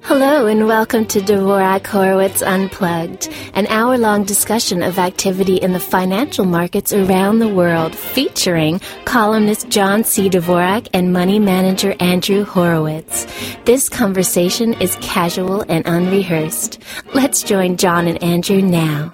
Hello and welcome to Dvorak Horowitz Unplugged, an hour-long discussion of activity in the financial markets around the world, featuring columnist John C. Dvorak and money manager Andrew Horowitz. This conversation is casual and unrehearsed. Let's join John and Andrew now.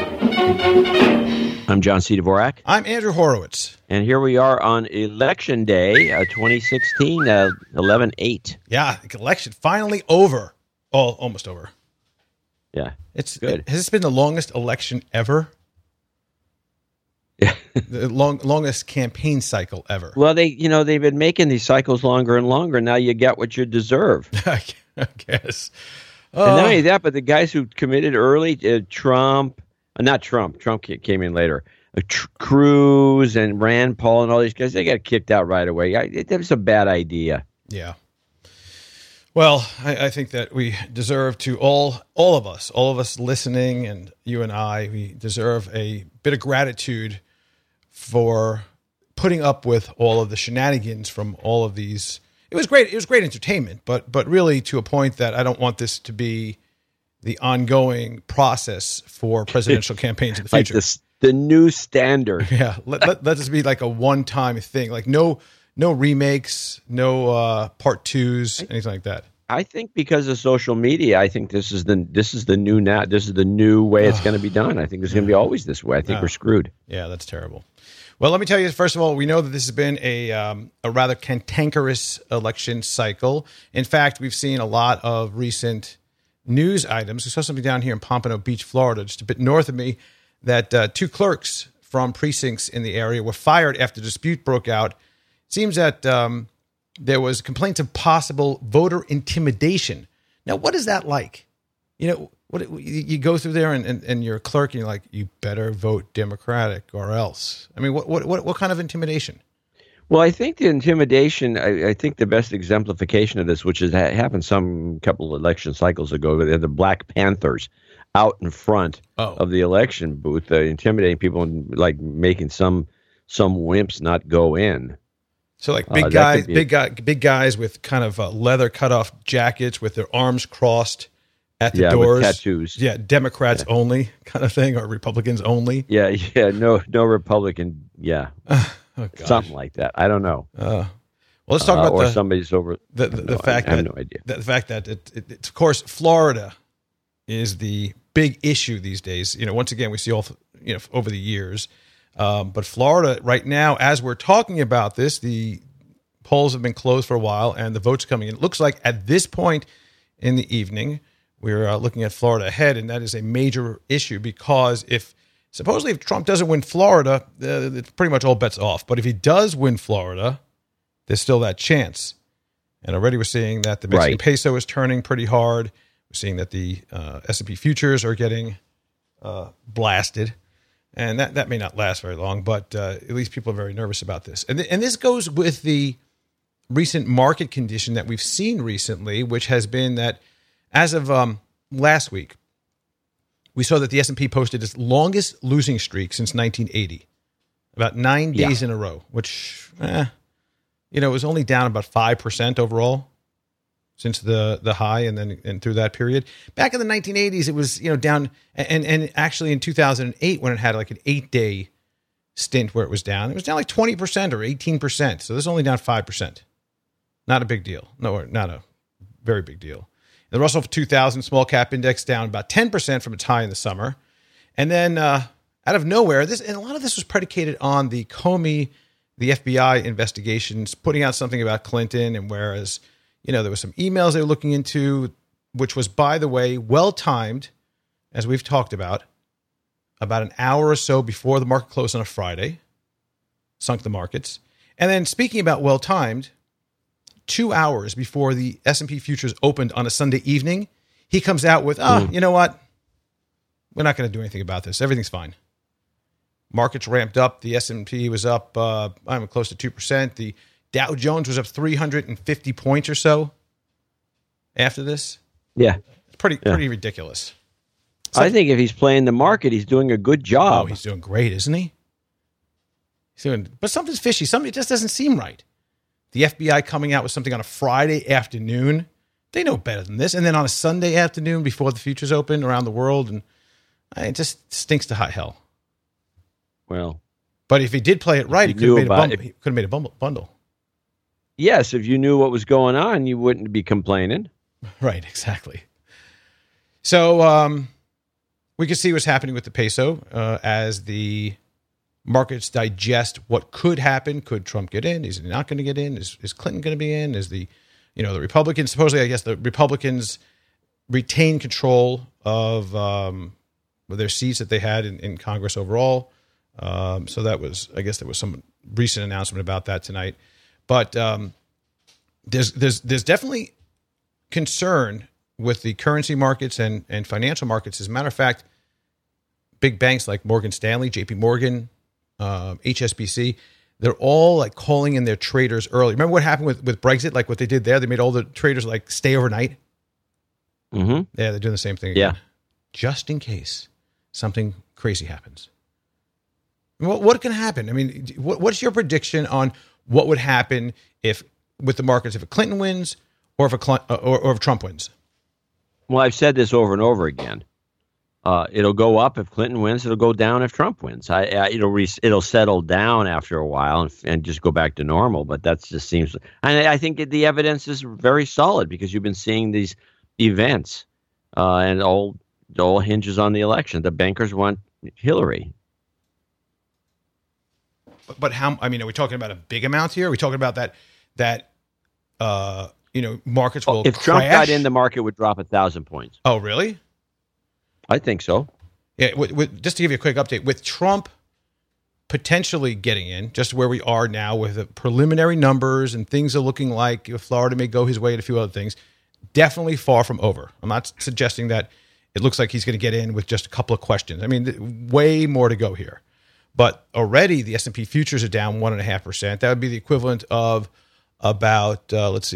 I'm John C. Dvorak. I'm Andrew Horowitz. And here we are on Election Day, 2016, 11/8. Yeah, the election finally over. Oh, almost over. Yeah, it's good. Has this been the longest election ever? Yeah. The longest campaign cycle ever. Well, they've been making these cycles longer and longer. Now you get what you deserve. I guess. And not only that, but the guys who committed early, Trump came in later. Cruz and Rand Paul and all these guys, they got kicked out right away. That was a bad idea. Yeah. Well, I think that we deserve to all of us listening, and you and I, we deserve a bit of gratitude for putting up with all of the shenanigans from all of these. It was great entertainment, but really to a point that I don't want this to be the ongoing process for presidential campaigns in the future. Like the new standard. Yeah, let this be like a one-time thing. Like no remakes, no part twos, anything like that. I think because of social media, I think this is the new way it's going to be done. I think it's going to be always this way. I think we're screwed. Yeah, that's terrible. Well, let me tell you, first of all, we know that this has been a rather cantankerous election cycle. In fact, we've seen a lot of recent news items. We saw something down here in Pompano Beach, Florida, just a bit north of me, that two clerks from precincts in the area were fired after a dispute broke out. It seems that there was complaints of possible voter intimidation. Now, what is that like? You go through there and you're a clerk and you're like, you better vote Democratic or else. I mean, what kind of intimidation? Well, I think the intimidation, I think the best exemplification of this, which has happened some couple of election cycles ago, they're the Black Panthers out in front of the election booth, intimidating people and like making some wimps not go in. So like big guys with kind of leather cutoff jackets with their arms crossed at the doors. With tattoos. Yeah, Democrats only kind of thing, or Republicans only. Yeah, no Republican. Yeah. Something like that. I don't know. Well, let's talk about somebody's over the fact. I have no idea. The fact that it's of course Florida is the big issue these days. Once again we see over the years, but Florida right now, as we're talking about this, the polls have been closed for a while and the votes coming in. It looks like at this point in the evening we're looking at Florida ahead, and that is a major issue because supposedly, if Trump doesn't win Florida, it's pretty much all bets off. But if he does win Florida, there's still that chance. And already we're seeing that the Mexican peso is turning pretty hard. We're seeing that the S&P futures are getting blasted. And that may not last very long, but at least people are very nervous about this. And this goes with the recent market condition that we've seen recently, which has been that as of last week, we saw that the S&P posted its longest losing streak since 1980, about 9 days in a row, which, it was only down about 5% overall since the high and through that period. Back in the 1980s, it was, down, and actually in 2008, when it had like an 8-day stint where it was down like 20% or 18%. So this is only down 5%. Not a big deal. No, not a very big deal. The Russell 2000 small cap index down about 10% from its high in the summer. And then out of nowhere, and a lot of this was predicated on the Comey, the FBI investigations, putting out something about Clinton. And whereas, there were some emails they were looking into, which was, by the way, well-timed, as we've talked about an hour or so before the market closed on a Friday, sunk the markets. And then speaking about well-timed, 2 hours before the S&P futures opened on a Sunday evening, he comes out with, you know what? We're not going to do anything about this. Everything's fine. Markets ramped up. The S&P was up close to 2%. The Dow Jones was up 350 points or so after this. Yeah. It's pretty ridiculous. I think if he's playing the market, he's doing a good job. Oh, he's doing great, isn't he? But something's fishy. Something just doesn't seem right. The FBI coming out with something on a Friday afternoon They know better than this. And then on a Sunday afternoon before the futures open around the world, and it just stinks to high hell. Well, but if he did play it right, he could have made a bundle. Yes, if you knew what was going on, you wouldn't be complaining. Right, exactly. So we can see what's happening with the peso as the markets digest what could happen. Could Trump get in? Is he not going to get in? Is Clinton going to be in? Is the Republicans, supposedly, I guess the Republicans retain control of their seats that they had in Congress overall. So that was, I guess there was some recent announcement about that tonight. But there's definitely concern with the currency markets and financial markets. As a matter of fact, big banks like Morgan Stanley, JP Morgan, HSBC, they're all like calling in their traders early. Remember what happened with Brexit? Like what they did there? They made all the traders like stay overnight. Mm-hmm. Yeah, they're doing the same thing again. Yeah. Just in case something crazy happens. What can happen? I mean, what's your prediction on what would happen with the markets if Clinton wins or if Trump wins? Well, I've said this over and over again. It'll go up if Clinton wins. It'll go down if Trump wins. It'll settle down after a while and just go back to normal. But that just seems. And I think the evidence is very solid because you've been seeing these events, and it all hinges on the election. The bankers want Hillary. But how? I mean, are we talking about a big amount here? Are we talking about that markets will if crash? Trump got in, the market would drop 1,000 points. Oh, really? I think so. Yeah. Just to give you a quick update, with Trump potentially getting in, just where we are now with the preliminary numbers and things are looking like Florida may go his way and a few other things, definitely far from over. I'm not suggesting that it looks like he's going to get in with just a couple of questions. I mean, way more to go here. But already the S&P futures are down 1.5%. That would be the equivalent of about,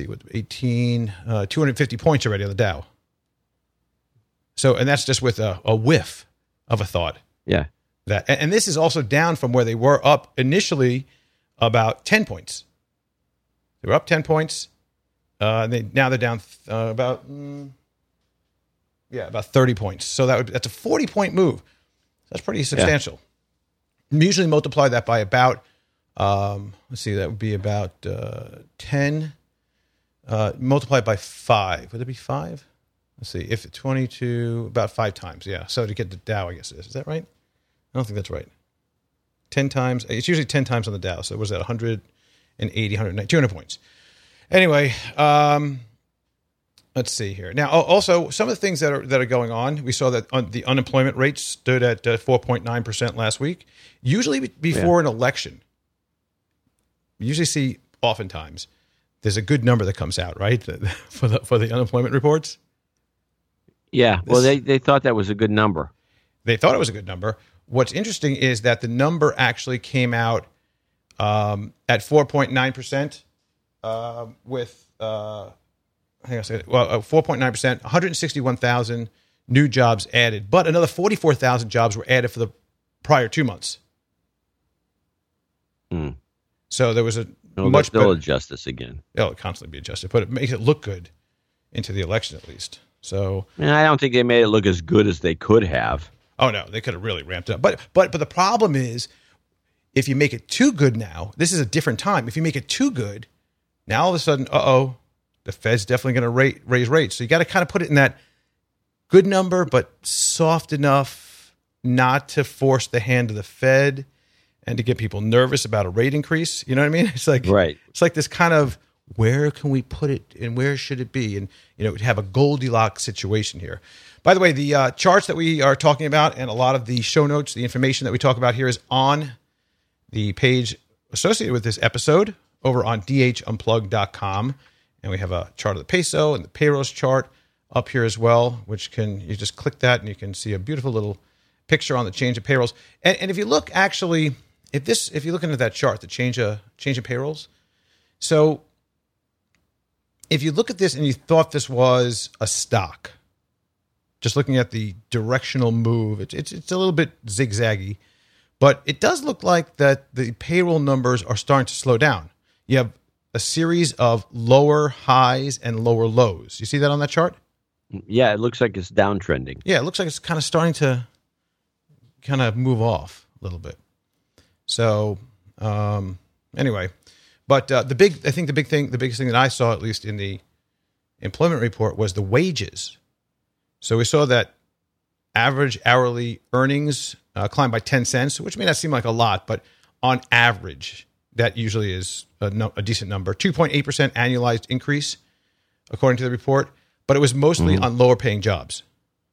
250 points already on the Dow. So, and that's just with a whiff of a thought. Yeah. And this is also down from where they were up initially about 10 points. They were up 10 points. Now they're down about 30 points. So that's a 40-point move. That's pretty substantial. Yeah. Usually multiply that by about, that would be about 10. Multiplied by 5. Would it be 5? Let's see. If it's 22, about 5 times. Yeah. So to get the Dow, I guess it is. Is that right? I don't think that's right. 10 times. It's usually 10 times on the Dow. So was that 180, 190, 200 points? Anyway, let's see here. Now, also, some of the things that are going on, we saw that the unemployment rate stood at 4.9% last week. Usually before an election, you usually see oftentimes there's a good number that comes out, right, for the unemployment reports. Yeah, well, they thought that was a good number. They thought it was a good number. What's interesting is that the number actually came out at 4.9% with, hang on a second, 4.9%, 161,000 new jobs added, but another 44,000 jobs were added for the prior 2 months. Mm. So there was they'll adjust this again. It'll constantly be adjusted, but it makes it look good into the election at least. So, and I don't think they made it look as good as they could have. Oh no, they could have really ramped it up. But the problem is, if you make it too good now, this is a different time. If you make it too good, now all of a sudden, the Fed's definitely going to raise rates. So you got to kind of put it in that good number, but soft enough not to force the hand of the Fed and to get people nervous about a rate increase. You know what I mean? It's like right. It's like this kind of, where can we put it and where should it be? And, have a Goldilocks situation here. By the way, the charts that we are talking about and a lot of the show notes, the information that we talk about here is on the page associated with this episode over on dhunplugged.com. And we have a chart of the peso and the payrolls chart up here as well, which you just click that and you can see a beautiful little picture on the change of payrolls. And if you look actually, if you look into that chart, the change of payrolls. So if you look at this and you thought this was a stock, just looking at the directional move, it's a little bit zigzaggy, but it does look like that the payroll numbers are starting to slow down. You have a series of lower highs and lower lows. You see that on that chart? Yeah, it looks like it's downtrending. Yeah, it looks like it's kind of starting to kind of move off a little bit. So anyway, but I think the biggest thing that I saw, at least in the employment report, was the wages. So we saw that average hourly earnings climbed by 10 cents, which may not seem like a lot, but on average, that usually is a decent number. 2.8% annualized increase, according to the report, but it was mostly on lower paying jobs.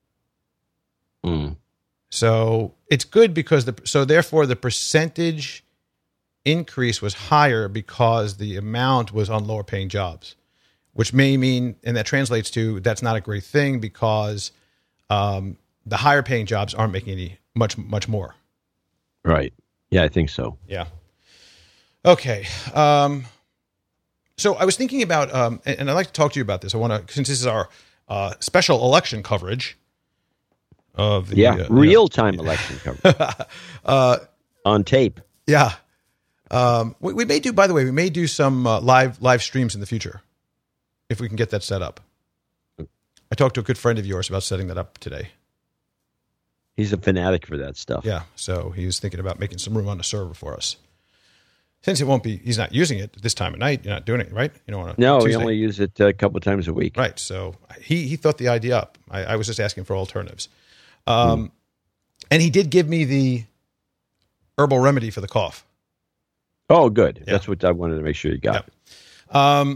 So it's good because therefore the percentage increase was higher because the amount was on lower paying jobs, which may mean, and that translates to, that's not a great thing because the higher paying jobs aren't making much more. Right. Yeah, I think so. Yeah. Okay. So I was thinking about, and I'd like to talk to you about this. I want to, since this is our special election coverage of the real-time election coverage on tape. Yeah. We may do, by the way, we may do some live streams in the future if we can get that set up. I talked to a good friend of yours about setting that up today. He's a fanatic for that stuff. Yeah, so he was thinking about making some room on the server for us. Since he's not using it this time of night, you're not doing it, right? You know, no, we only use it a couple of times a week. Right, so he thought the idea up. I was just asking for alternatives. And he did give me the herbal remedy for the cough. Oh, good. Yeah. That's what I wanted to make sure you got. Yeah.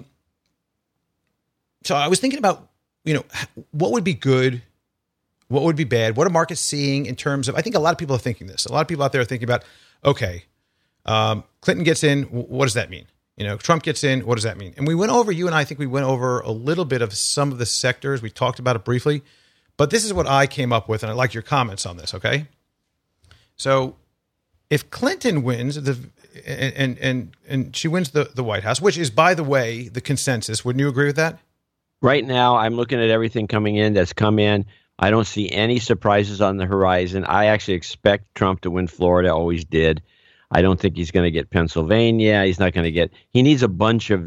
So I was thinking about, what would be good, what would be bad, what are markets seeing in terms of, I think a lot of people are thinking this. A lot of people out there are thinking about, okay, Clinton gets in, what does that mean? Trump gets in, what does that mean? And you and I think we went over a little bit of some of the sectors. We talked about it briefly, but this is what I came up with, and I'd like your comments on this, okay? So if Clinton wins, and she wins the White House, which is, by the way, the consensus, wouldn't you agree with that? Right now, I'm looking at everything coming in that's come in. I don't see any surprises on the horizon. I actually expect Trump to win Florida, always did. I don't think he's going to get Pennsylvania. He's not going to get – he needs a bunch of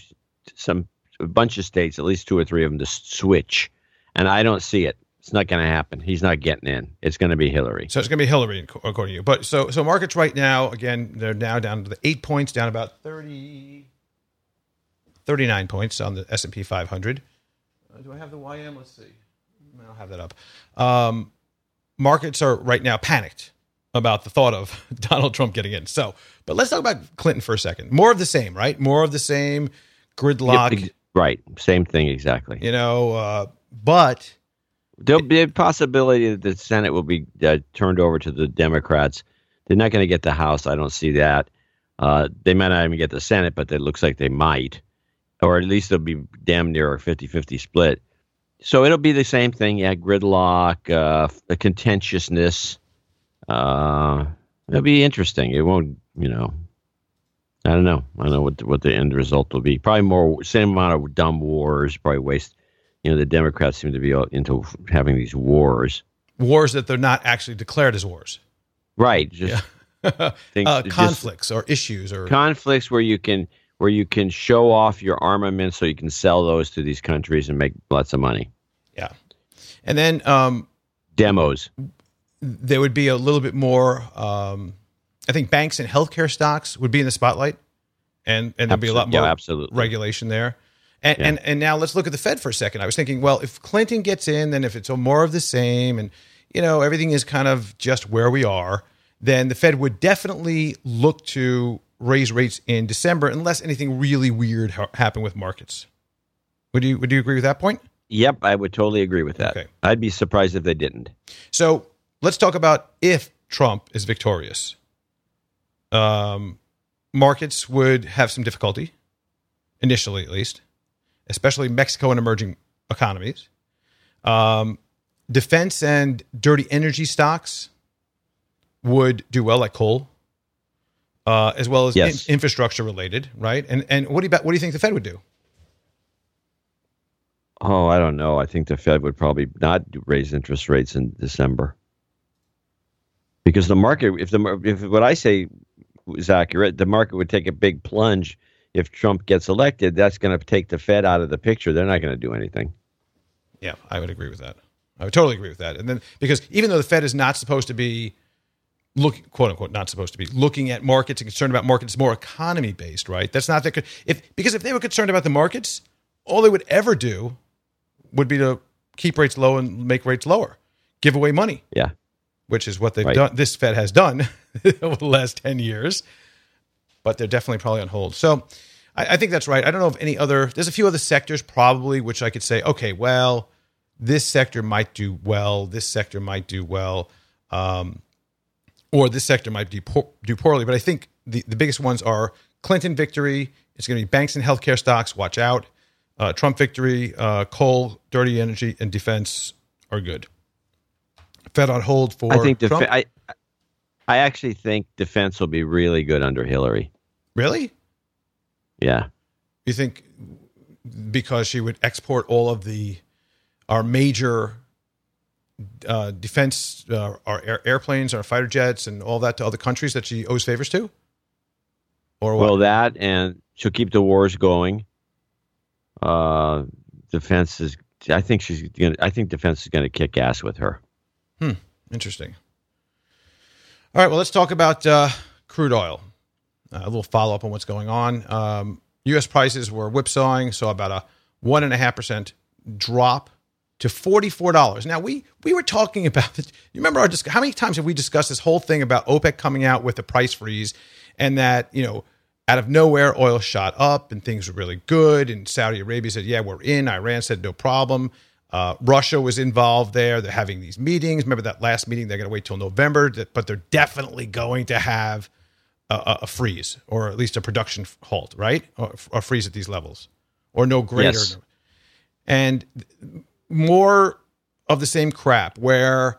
states, at least 2 or 3 of them, to switch. And I don't see it. It's not going to happen. He's not getting in. It's going to be Hillary. So it's going to be Hillary, according to you. But so markets right now, again, they're now down to the 8 points, down about 39 points on the S&P 500. Do I have the YM? Let's see. I don't have that up. Markets are right now panicked about the thought of Donald Trump getting in. But let's talk about Clinton for a second. More of the same, right? More of the same gridlock. Yep, right. Same thing, exactly. But there'll be a possibility that the Senate will be turned over to the Democrats. They're not going to get the House. I don't see that. They might not even get the Senate, but it looks like they might. Or at least they'll be damn near a 50-50 split. So it'll be the same thing. Yeah, gridlock, the contentiousness. It'll be interesting. It won't, I don't know. I don't know what the end result will be. Probably same amount of dumb wars, probably waste. The Democrats seem to be into having these wars. Wars that they're not actually declared as wars. Right. Just conflicts or issues or conflicts where you can show off your armaments so you can sell those to these countries and make lots of money. Yeah. And then demos. There would be a little bit more, I think banks and healthcare stocks would be in the spotlight, and there'd be a lot more regulation there. And now let's look at the Fed for a second. I was thinking, well, if Clinton gets in, then if it's more of the same and, everything is kind of just where we are, then the Fed would definitely look to raise rates in December unless anything really weird happened with markets. Would you agree with that point? Yep, I would totally agree with that. Okay. I'd be surprised if they didn't. So let's talk about if Trump is victorious. Markets would have some difficulty, initially at least, especially Mexico and emerging economies. Defense and dirty energy stocks would do well, like coal, as well as infrastructure related, right? And what do you think the Fed would do? Oh, I don't know. I think the Fed would probably not raise interest rates in December. Because the market, if what I say is accurate, the market would take a big plunge if Trump gets elected, that's going to take the Fed out of the picture. They're not going to do anything. Yeah, I would agree with that. I would totally agree with that. And then because even though the Fed is not supposed to be quote unquote, not supposed to be looking at markets and concerned about markets, it's more economy based, right? That's not that because if they were concerned about the markets, all they would ever do would be to keep rates low and make rates lower, give away money. Yeah. Which is what they've done. This Fed has done over the last 10 years, but they're definitely probably on hold. So I think that's right. I don't know if there's a few other sectors probably, which I could say, okay, well, this sector might do well. This sector might do well. Or this sector might do poorly. But I think the biggest ones are Clinton victory. It's going to be banks and healthcare stocks. Watch out. Trump victory, coal, dirty energy, and defense are good. Fed on hold for Trump. I actually think defense will be really good under Hillary. Really? Yeah. You think because she would export all of our major defense, our airplanes, our fighter jets, and all that to other countries that she owes favors to? Or what? Well, that, and she'll keep the wars going. Defense is. I think defense is going to kick ass with her. Interesting. All right. Well, let's talk about crude oil. A little follow up on what's going on. U.S. prices were whipsawing, so about a 1.5% drop to $44. Now we were talking about this. You remember how many times have we discussed this whole thing about OPEC coming out with a price freeze, and that out of nowhere, oil shot up and things were really good. And Saudi Arabia said, yeah, we're in. Iran said, no problem. Russia was involved there. They're having these meetings. Remember that last meeting? They're going to wait till November, but they're definitely going to have a freeze, or at least a production halt, right? Or a freeze at these levels, or no greater. Yes. And more of the same crap where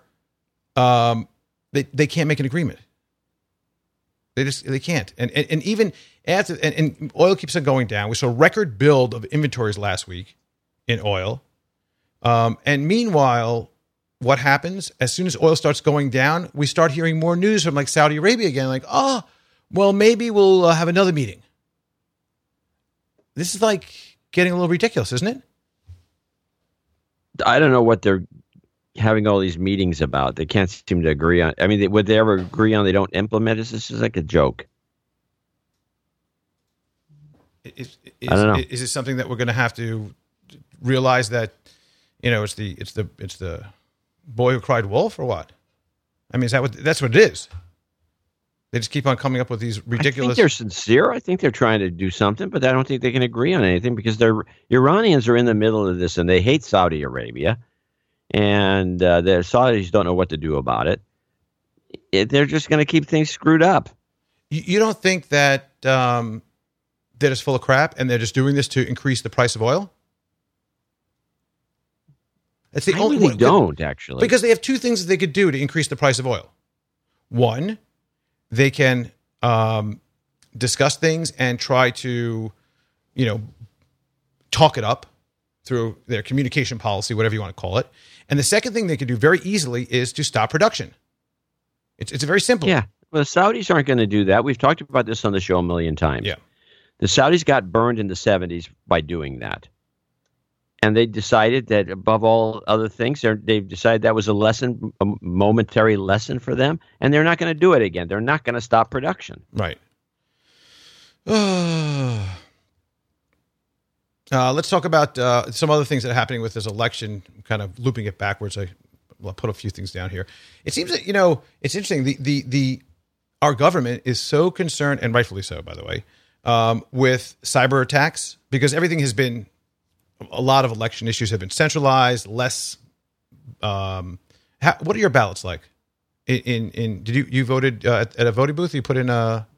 they can't make an agreement. They can't. And even after, and oil keeps on going down. We saw a record build of inventories last week in oil. And meanwhile, what happens as soon as oil starts going down, we start hearing more news from like Saudi Arabia again, like, oh, well, maybe we'll have another meeting. This is like getting a little ridiculous, isn't it? I don't know what they're having all these meetings about. They can't seem to agree on. I mean, would they ever agree on they don't implement it? This is like a joke. I don't know. Is it something that we're going to have to realize that, it's the boy who cried wolf, or what? I mean, that's what it is? They just keep on coming up with these ridiculous. I think they're sincere. I think they're trying to do something, but I don't think they can agree on anything because the Iranians are in the middle of this and they hate Saudi Arabia, and the Saudis don't know what to do about it. They're just going to keep things screwed up. You don't think that that is full of crap and they're just doing this to increase the price of oil? That's the only really don't actually, because they have two things that they could do to increase the price of oil. One, they can discuss things and try to, talk it up through their communication policy, whatever you want to call it. And the second thing they could do very easily is to stop production. It's very simple. Yeah. Well, the Saudis aren't going to do that. We've talked about this on the show a million times. Yeah. The Saudis got burned in the 70s by doing that. And they decided that above all other things, they've decided that was a momentary lesson for them. And they're not going to do it again. They're not going to stop production. Right. Let's talk about some other things that are happening with this election, kind of looping it backwards. I'll put a few things down here. It seems that, it's interesting. Our government is so concerned, and rightfully so, by the way, with cyber attacks, because everything has been, a lot of election issues have been centralized, less. What are your ballots like? Did you voted at a voting booth? You put in a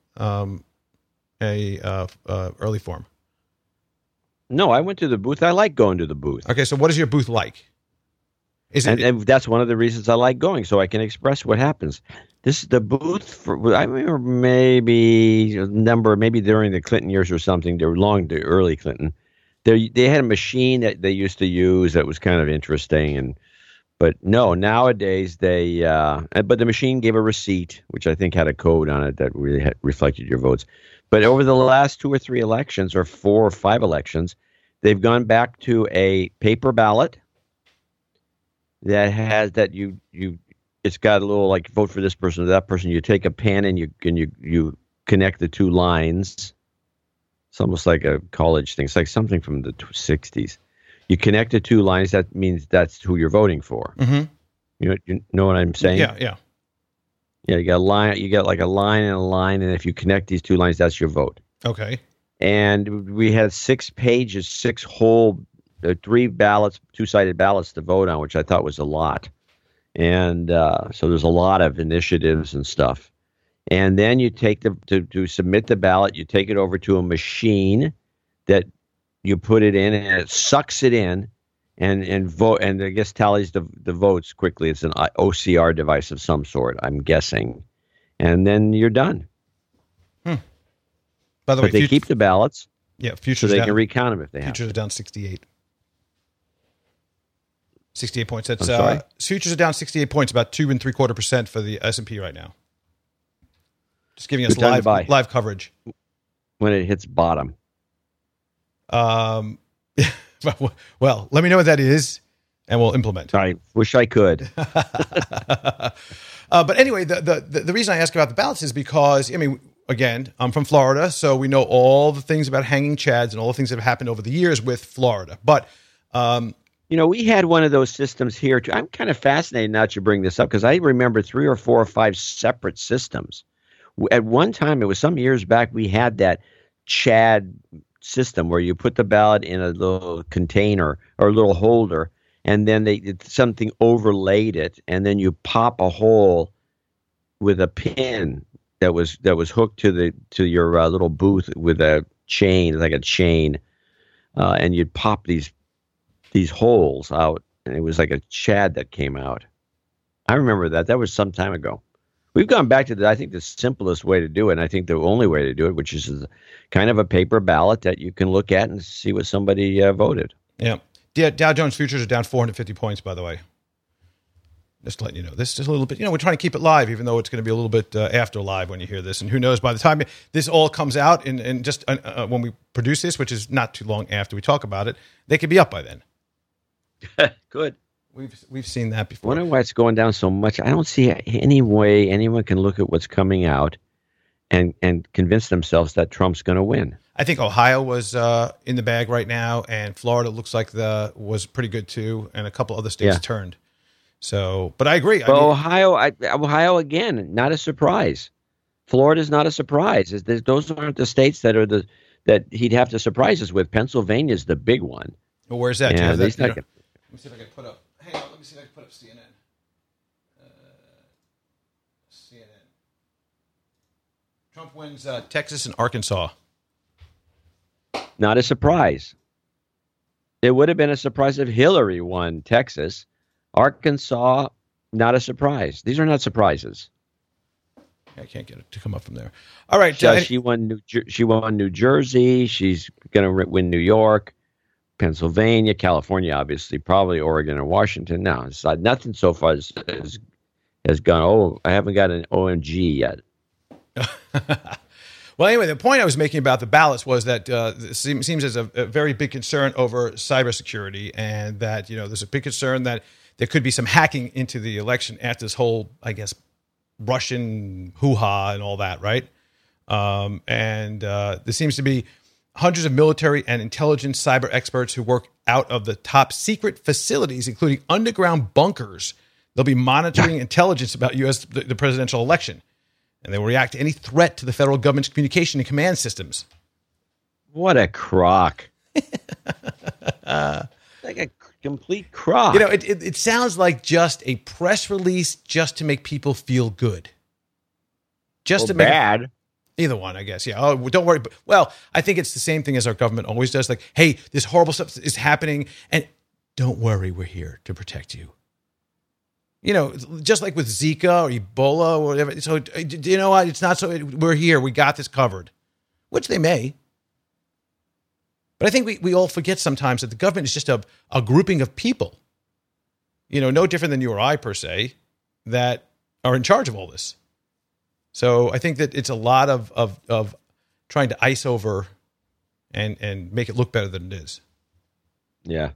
early form? No, I went to the booth. I like going to the booth. Okay, so what is your booth like? And that's one of the reasons I like going, so I can express what happens. This is the booth I remember maybe during the Clinton years or something. They were the early Clinton. They had a machine that they used to use that was kind of interesting, and But no, nowadays but the machine gave a receipt, which I think had a code on it that really reflected your votes. But over the last 2 or 3 elections, or 4 or 5 elections, they've gone back to a paper ballot that has it's got a little like vote for this person or that person. You take a pen and you connect the 2 lines. It's almost like a college thing. It's like something from the 60s. You connect the 2 lines. That means that's who you're voting for. Mm-hmm. You know what I'm saying? Yeah. Yeah, you got a line. You got like a line and a line, and if you connect these 2 lines, that's your vote. Okay. And we had 6 pages, 6 whole, 3 ballots, 2-sided ballots to vote on, which I thought was a lot. And so there's a lot of initiatives and stuff. And then you take to submit the ballot, you take it over to a machine that you put it in, and it sucks it in and vote, and I guess tallies the votes quickly. It's an OCR device of some sort, I'm guessing. And then you're done. By the way, they keep the ballots. Yeah, so they can recount them if they have. Futures are down 68. 68 points. That's futures are down 68 points, about 2.75% for the S&P right now. Just giving us live coverage. When it hits bottom. Well, let me know what that is, and we'll implement. I wish I could. But anyway, the reason I ask about the ballots is because, I mean, again, I'm from Florida, so we know all the things about hanging chads and all the things that have happened over the years with Florida. But we had one of those systems here too. I'm kind of fascinated now that you bring this up, because I remember 3 or 4 or 5 separate systems. At one time, it was some years back, we had that Chad system where you put the ballot in a little container or a little holder, and then something overlaid it, and then you pop a hole with a pin that was hooked to your little booth with a chain, like a chain, and you'd pop these holes out, and it was like a Chad that came out. I remember that. That was some time ago. We've gone back to I think the simplest way to do it, and I think the only way to do it, which is kind of a paper ballot that you can look at and see what somebody voted. Yeah. Dow Jones futures are down 450 points, by the way. Just letting you know. This is a little bit, we're trying to keep it live, even though it's going to be a little bit after live when you hear this. And who knows, by the time this all comes out and just when we produce this, which is not too long after we talk about it, they could be up by then. Good. We've seen that before. I wonder why it's going down so much. I don't see any way anyone can look at what's coming out and convince themselves that Trump's going to win. I think Ohio was in the bag right now, and Florida looks like was pretty good too, and a couple other states turned. So, but I agree. Ohio again, not a surprise. Florida's not a surprise. Those aren't the states that he'd have to surprise us with. Pennsylvania's the big one. Well, where's that? Yeah, let me see if I can put up. Hang on, let me see if I can put up CNN. CNN. Trump wins Texas and Arkansas. Not a surprise. It would have been a surprise if Hillary won Texas. Arkansas, not a surprise. These are not surprises. I can't get it to come up from there. All right. She won New Jersey. She's going to win New York, Pennsylvania, California, obviously, probably Oregon and Washington. No, it's not, nothing so far has gone, I haven't got an OMG yet. Well, anyway, the point I was making about the ballots was that it seems there's a very big concern over cybersecurity, and that there's a big concern that there could be some hacking into the election after this whole, I guess, Russian hoo-ha and all that, right? And there seems to be hundreds of military and intelligence cyber experts who work out of the top secret facilities, including underground bunkers. They'll be monitoring intelligence about the presidential election. And they will react to any threat to the federal government's communication and command systems. What a crock. Like a complete crock. It sounds like just a press release just to make people feel good. Just to make bad. Either one, I guess. Yeah. Oh, don't worry. Well, I think it's the same thing as our government always does. Like, hey, this horrible stuff is happening, and don't worry, we're here to protect you. Just like with Zika or Ebola or whatever. So, you know what? It's not so. We're here. We got this covered, which they may. But I think we all forget sometimes that the government is just a grouping of people. no different than you or I per se, that are in charge of all this. So I think that it's a lot of trying to ice over and make it look better than it is. Yeah.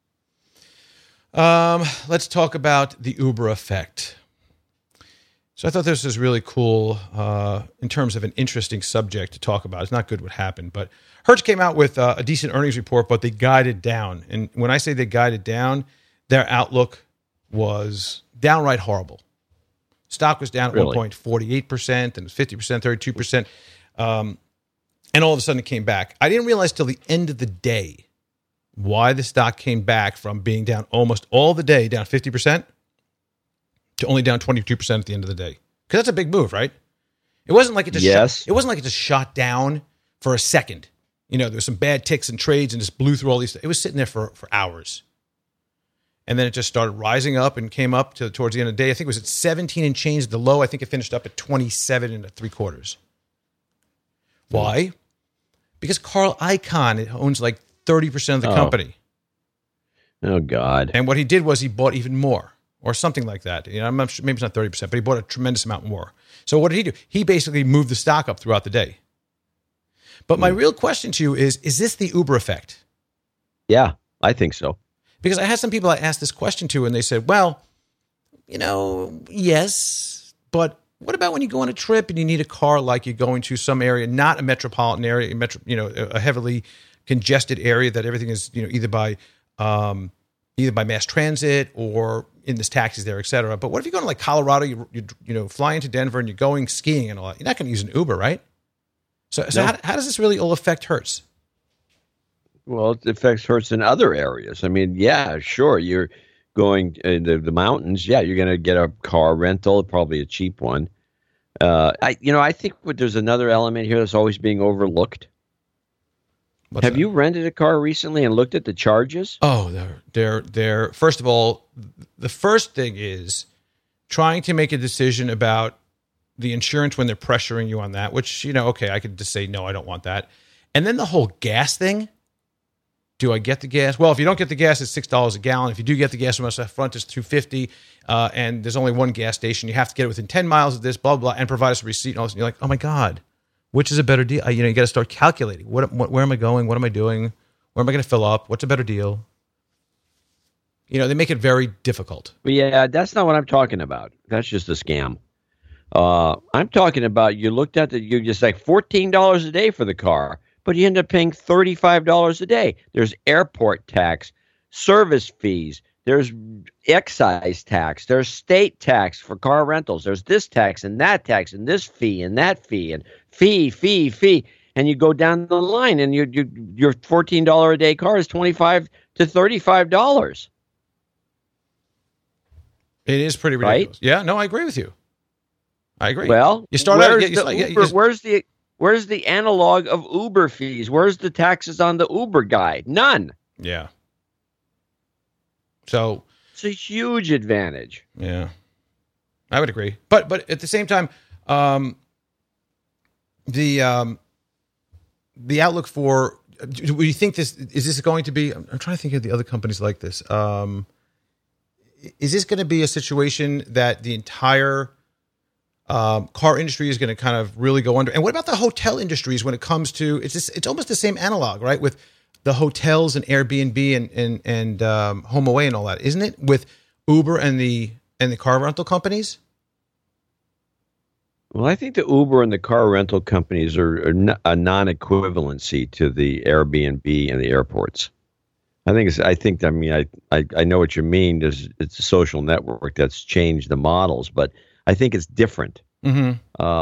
Let's talk about the Uber effect. So I thought this was really cool in terms of an interesting subject to talk about. It's not good what happened, but Hertz came out with a decent earnings report, but they guided down. And when I say they guided down, their outlook was downright horrible. Stock was down at Really? 1.48%, and it was 50%, 32%. And all of a sudden it came back. I didn't realize till the end of the day why the stock came back from being down almost all the day, down 50%, to only down 22% at the end of the day. Because that's a big move, right? It wasn't like it just it wasn't like it just shot down for a second. There was some bad ticks and trades and just blew through all these. It was sitting there for hours. And then it just started rising up and came up towards the end of the day. I think it was at 17 and change at the low. I think it finished up at 27 and 3/4. Why? Because Carl Icahn owns like 30% of the company. Oh, God. And what he did was he bought even more or something like that. I'm not sure, maybe it's not 30%, but he bought a tremendous amount more. So what did he do? He basically moved the stock up throughout the day. But my real question to you is this the Uber effect? Yeah, I think so. Because I had some people I asked this question to, and they said, well, yes, but what about when you go on a trip and you need a car like you're going to some area, not a metropolitan area, a heavily congested area that everything is, either by mass transit or in this taxis there, et cetera. But what if you're going to like Colorado, you fly into Denver and you're going skiing and all that? You're not going to use an Uber, right? So No. how does this really all affect Hertz? Well, it affects Hertz in other areas. I mean, yeah, sure. You're going in the mountains. Yeah, you're going to get a car rental, probably a cheap one. I think there's another element here that's always being overlooked. Have you rented a car recently and looked at the charges? Oh, they're first of all, the first thing is trying to make a decision about the insurance when they're pressuring you on that, which, okay, I could just say, no, I don't want that. And then the whole gas thing. Do I get the gas? Well, if you don't get the gas, it's $6 a gallon. If you do get the gas from us up front, it's $2.50. And there's only one gas station. You have to get it within 10 miles of this, blah, blah, blah, and provide us a receipt. And all this. And you're like, oh my God, which is a better deal? You got to start calculating. Where am I going? What am I doing? Where am I going to fill up? What's a better deal? They make it very difficult. Well, yeah, that's not what I'm talking about. That's just a scam. I'm talking about you're just like $14 a day for the car, but you end up paying $35 a day. There's airport tax, service fees, there's excise tax, there's state tax for car rentals, there's this tax and this fee and that fee and fee. And you go down the line and your $14 a day car is $25 to $35. It is pretty ridiculous. Right? Yeah, no, I agree with you. I agree. Well, you start where's the analog of Uber fees? Where's the taxes on the Uber guy? None. Yeah. So it's a huge advantage. Yeah, I would agree. But at the same time, the outlook for, do you think is this going to be? I'm trying to think of the other companies like this. Is this going to be a situation that the entire car industry is going to kind of really go under? And what about the hotel industries when it comes to, it's almost the same analog, right? With the hotels and Airbnb and HomeAway and all that, isn't it? With Uber and the car rental companies? Well, I think the Uber and the car rental companies are a non-equivalency to the Airbnb and the airports. I know what you mean. It's a social network that's changed the models, but I think it's different. Mm-hmm.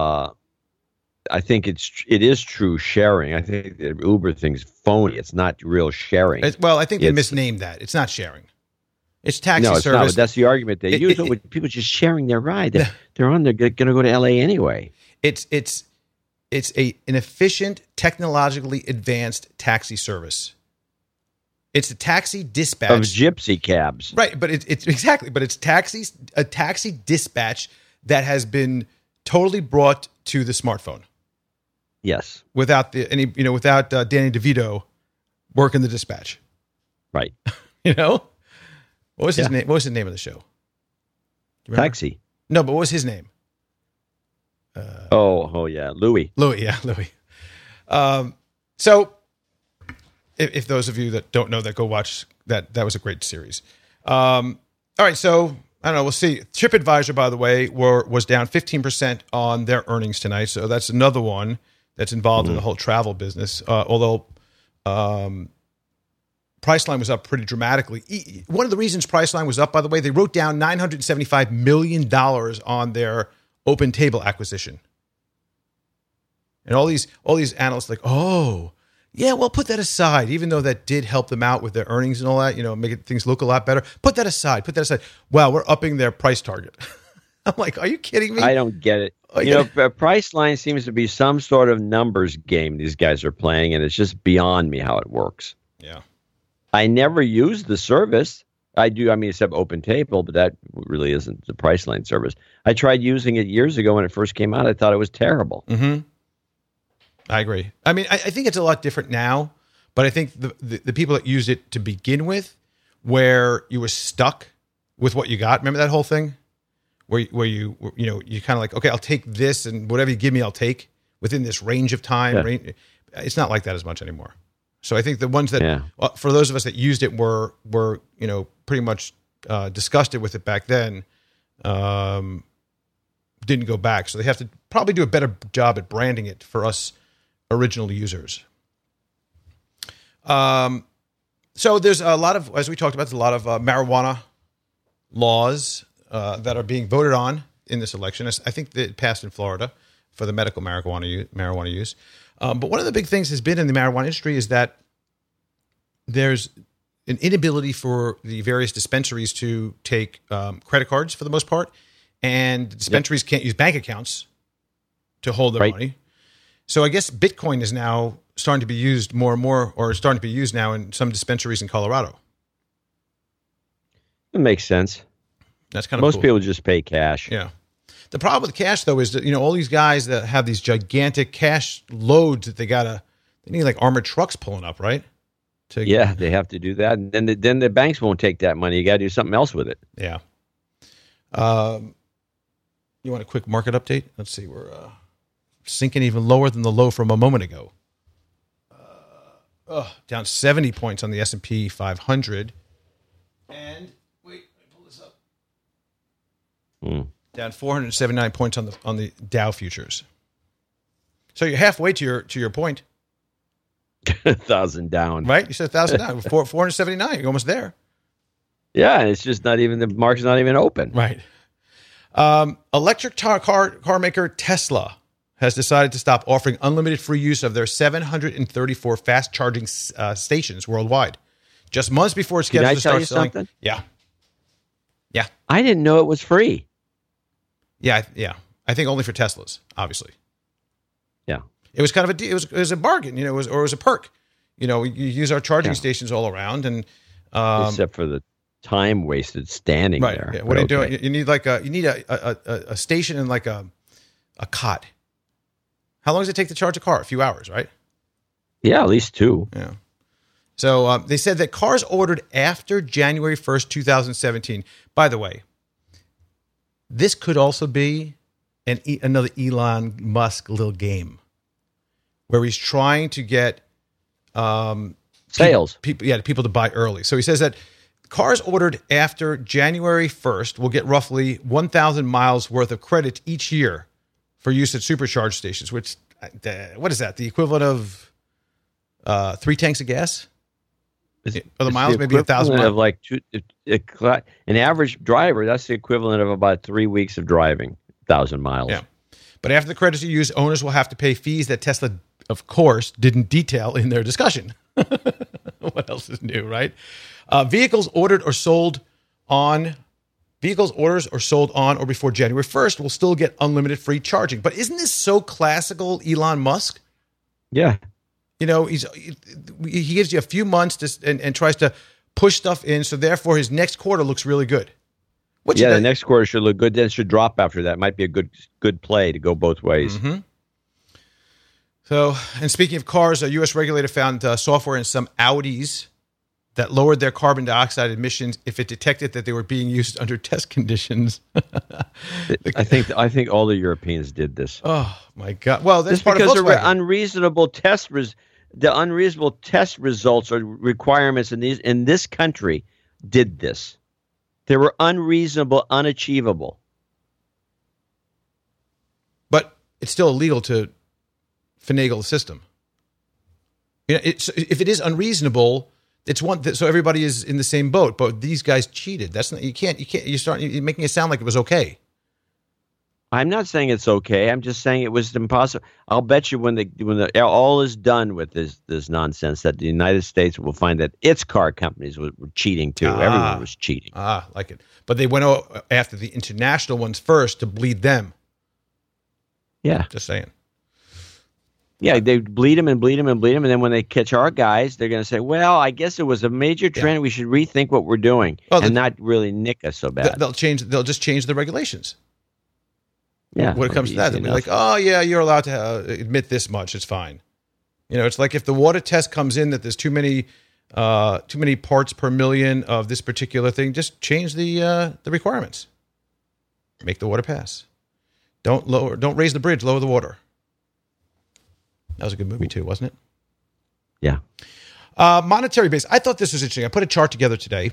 I think it is true sharing. I think the Uber thing's phony. It's not real sharing. I think they misnamed that. It's not sharing. It's taxi service. No, it's not. That's the argument they use. People just sharing their ride. They're on. They're going to go to L.A. anyway. It's an efficient, technologically advanced taxi service. It's a taxi dispatch of gypsy cabs, right? But it's exactly. But it's a taxi dispatch that has been totally brought to the smartphone. Yes, without Danny DeVito working the dispatch, right? What was his name? What was the name of the show? Taxi. No, but what was his name? Yeah, Louis. Louis. So, if those of you that don't know that, go watch that. That was a great series. All right, so I don't know. We'll see. TripAdvisor, by the way, was down 15% on their earnings tonight. So that's another one that's involved in the whole travel business. Although Priceline was up pretty dramatically. One of the reasons Priceline was up, by the way, they wrote down $975 million on their OpenTable acquisition. And all these analysts like, oh, yeah, well, put that aside. Even though that did help them out with their earnings and all that, make things look a lot better. Put that aside. Wow, we're upping their price target. I'm like, are you kidding me? I don't get it. Priceline seems to be some sort of numbers game these guys are playing, and it's just beyond me how it works. Yeah. I never use the service. I do, except OpenTable, but that really isn't the Priceline service. I tried using it years ago when it first came out. I thought it was terrible. Mm-hmm. I agree. I think it's a lot different now, but I think the people that used it to begin with, where you were stuck with what you got. Remember that whole thing where you kind of like, okay, I'll take this and whatever you give me, I'll take within this range of time. Yeah. It's not like that as much anymore. So I think the ones that, for those of us that used it, were pretty much disgusted with it back then, didn't go back. So they have to probably do a better job at branding it for us original users. So there's a lot of, as we talked about, there's a lot of marijuana laws that are being voted on in this election. I think that it passed in Florida for the medical marijuana use. But one of the big things has been in the marijuana industry is that there's an inability for the various dispensaries to take credit cards for the most part, and dispensaries can't use bank accounts to hold their money. So I guess Bitcoin is now starting to be used more and more, or starting to be used now in some dispensaries in Colorado. It makes sense. That's kind of most cool. people just pay cash. Yeah. The problem with cash, though, is that all these guys that have these gigantic cash loads that they need like armored trucks pulling up, right? Yeah, they have to do that, and then the banks won't take that money. You got to do something else with it. Yeah. You want a quick market update? Let's see. We're sinking even lower than the low from a moment ago. Down 70 points on the S&P 500, and wait, let me pull this up. Down 479 points on the Dow futures. So you're halfway to your point. 1,000 down, right? You said 1,000 down. 479. You're almost there. Yeah, and it's just not even, the market's not even open. Right. Electric car maker Tesla has decided to stop offering unlimited free use of their 734 fast charging stations worldwide, just months before it's scheduled to start selling. Something? Yeah. I didn't know it was free. Yeah. I think only for Teslas, obviously. Yeah. It was kind of it was a bargain, it was a perk. You use our charging stations all around, and except for the time wasted standing there. Yeah. What are you doing? You need a station and like a cot. How long does it take to charge a car? A few hours, right? Yeah, at least 2. Yeah. So they said that cars ordered after January 1st, 2017. By the way, this could also be another Elon Musk little game where he's trying to get sales people to buy early. So he says that cars ordered after January 1st will get roughly 1,000 miles worth of credit each year for use at supercharge stations, which, what is that? The equivalent of 3 tanks of gas? Or the miles, maybe 1,000 miles. Of like an average driver, that's the equivalent of about 3 weeks of driving, 1,000 miles. Yeah. But after the credits are used, owners will have to pay fees that Tesla, of course, didn't detail in their discussion. What else is new, right? Vehicles orders or sold on or before January 1st will still get unlimited free charging. But isn't this so classical Elon Musk? Yeah. He gives you a few months and tries to push stuff in, so therefore his next quarter looks really good. The next quarter should look good. Then it should drop after that. Might be a good play to go both ways. Mm-hmm. So, and speaking of cars, a U.S. regulator found software in some Audis that lowered their carbon dioxide emissions if it detected that they were being used under test conditions. I think all the Europeans did this. Oh my God! Well, that's just part because of Volkswagen. the unreasonable test results or requirements in this country did this. They were unreasonable, unachievable. But it's still illegal to finagle the system. If it is unreasonable, it's one so everybody is in the same boat. But these guys cheated. That's not, you can't. You're making it sound like it was okay. I'm not saying it's okay. I'm just saying it was impossible. I'll bet you when all is done with this nonsense, that the United States will find that its car companies were cheating too. Everyone was cheating. Like it. But they went after the international ones first to bleed them. Yeah, just saying. Yeah, they bleed them, and then when they catch our guys, they're going to say, "Well, I guess it was a major trend. Yeah. We should rethink what we're doing and not really nick us so bad." They'll just change the regulations. Yeah, when it comes to that, they'll be like, "Oh yeah, you're allowed to admit this much. It's fine." It's like if the water test comes in that there's too many parts per million of this particular thing, just change the requirements. Make the water pass. Don't raise the bridge, lower the water. That was a good movie too, wasn't it? Yeah. Monetary base. I thought this was interesting. I put a chart together today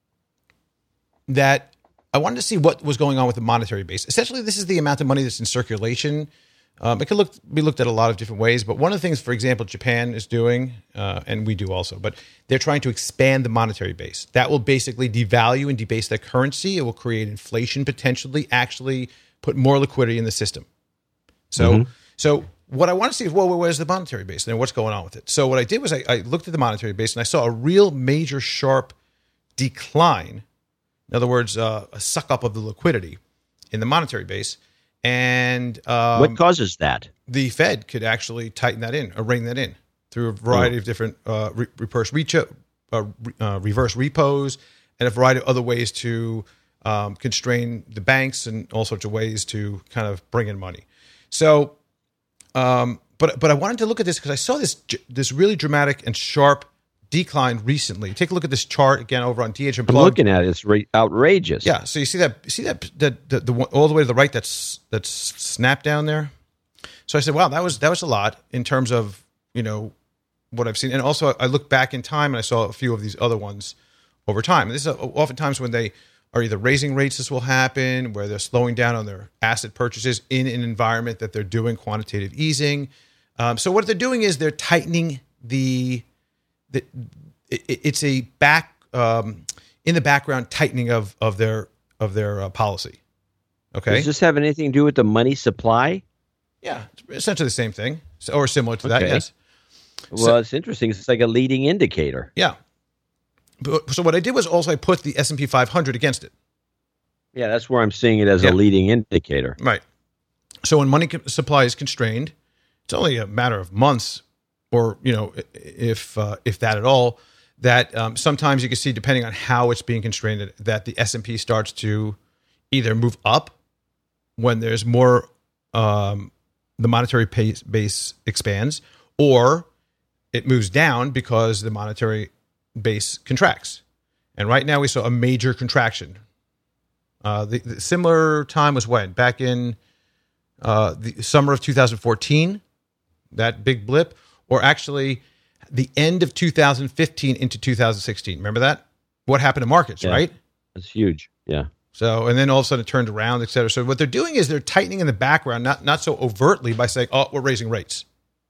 that I wanted to see what was going on with the monetary base. Essentially, this is the amount of money that's in circulation. It can be looked at a lot of different ways, but one of the things, for example, Japan is doing, and we do also, but they're trying to expand the monetary base. That will basically devalue and debase their currency. It will create inflation potentially, actually put more liquidity in the system. So what I want to see is, well, where's the monetary base and what's going on with it? So what I did was I looked at the monetary base and I saw a real major sharp decline. In other words, a suck up of the liquidity in the monetary base. And what causes that? The Fed could actually tighten that in or rein that in through a variety of different reverse repos and a variety of other ways to constrain the banks and all sorts of ways to kind of bring in money. So, but I wanted to look at this because I saw this really dramatic and sharp decline recently. Take a look at this chart again over on DH Unplugged. I'm looking at it. It's outrageous. Yeah. So you see that the one, all the way to the right that's snapped down there. So I said, wow, that was a lot in terms of what I've seen, and also I looked back in time and I saw a few of these other ones over time. And this is oftentimes when they are either raising rates, this will happen, where they're slowing down on their asset purchases in an environment that they're doing quantitative easing. So what they're doing is they're tightening it's a in the background tightening of their policy. Okay. Does this have anything to do with the money supply? Yeah, it's essentially the same thing, or similar to that. Yes. Well, it's interesting. It's like a leading indicator. Yeah. So what I did was also I put the S&P 500 against it. Yeah, that's where I'm seeing it as a leading indicator. Right. So when money supply is constrained, it's only a matter of months, or if that at all, that sometimes you can see, depending on how it's being constrained, that the S&P starts to either move up when there's more, the monetary base expands, or it moves down because the monetary base contracts. And right now we saw a major contraction. The similar time was when? Back in the summer of 2014, that big blip, or actually the end of 2015 into 2016. Remember that? What happened to markets, right? That's huge. Yeah. So, and then all of a sudden it turned around, et cetera. So what they're doing is they're tightening in the background, not so overtly by saying, oh, we're raising rates.